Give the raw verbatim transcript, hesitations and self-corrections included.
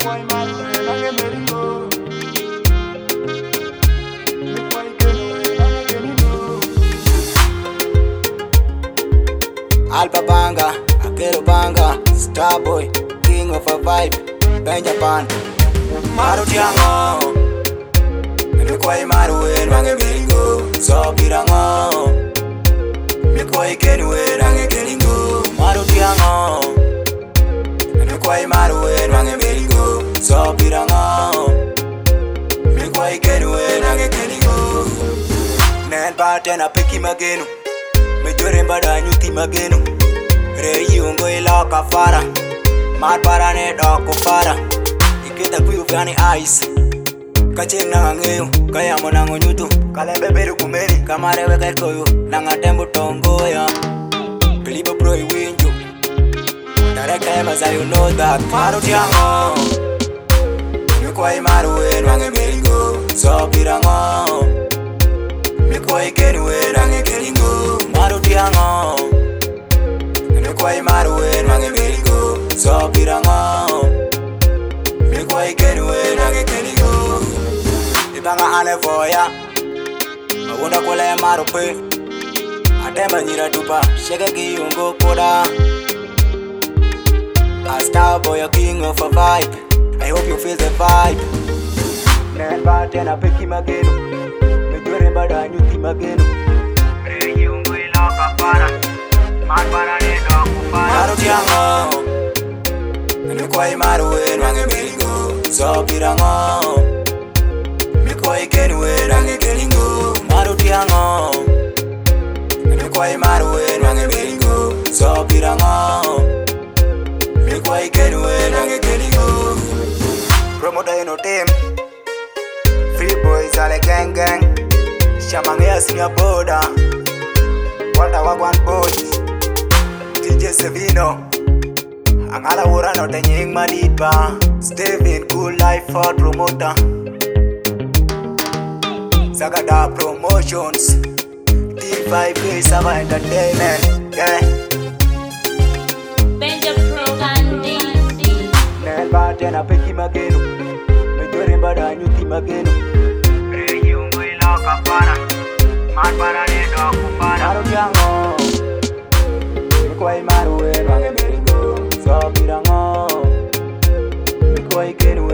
Alpha Banga, Akero Banga, Starboy, King of a Vibe, Benjapan, Maru Tiango, Mikwai Maru and Range Bilingo, Sopirango, Mikwai Kenue, Range Bilingo, Maru Tiango, Mikwai Maru and Range Bilingo, Sopirango, Mikwai Kenue, Range Bilingo, Nan Patena Piki Magenu. Mejore mbada nyuti mageno Rei ungo ila kafara Mat para ne doko para Ikita kuyu vyani ice Kacheng na ngeyo Kaya mo nango nyutu Kalembe beru kumeni Kamare weka koyo Nanga tembo tongo ya Kaliba bro iwinjo Director Emma, you know that Maru tiango Mikwai maru en wange beringo So pirango Mikwai kenu en wange keringo Maru tiango Mikwai maru en wange beringo So pirango Mikwai kenu en wange keringo Ibanga ane voya Mawunda kule maru pe Adema nyira dupa Sheke kiyungo koda A Starboy, a king of a vibe. I hope you feel the vibe. Never turn a picky mageno. Mejore mbada nyuti mageno. Rei ungo ila kafara. Mat para ne doko para. Maru tiango Mikwai maru en wange bilingo. So pirango Mikwai kenu en wange kelingo. Maru tiango Mikwai maru en wange bilingo. So pirango Mikwai kenu en wange kelingo. Promoter ino team Free boys ale gang gang Shamangea senior border Walter Wagwan boys D J Sevino Angala ura no tenying maditba Steven Cool Life for promoter Sagada Promotions T five K Sava Entertainment. Yeah. Nelba tena peki mageno Mejore mbada nyuti mageno Rei ungo ila kafara Mat para ne doko para. Maru tiango Mikwai maru en wange bilingo. So pirango Mikwai kenu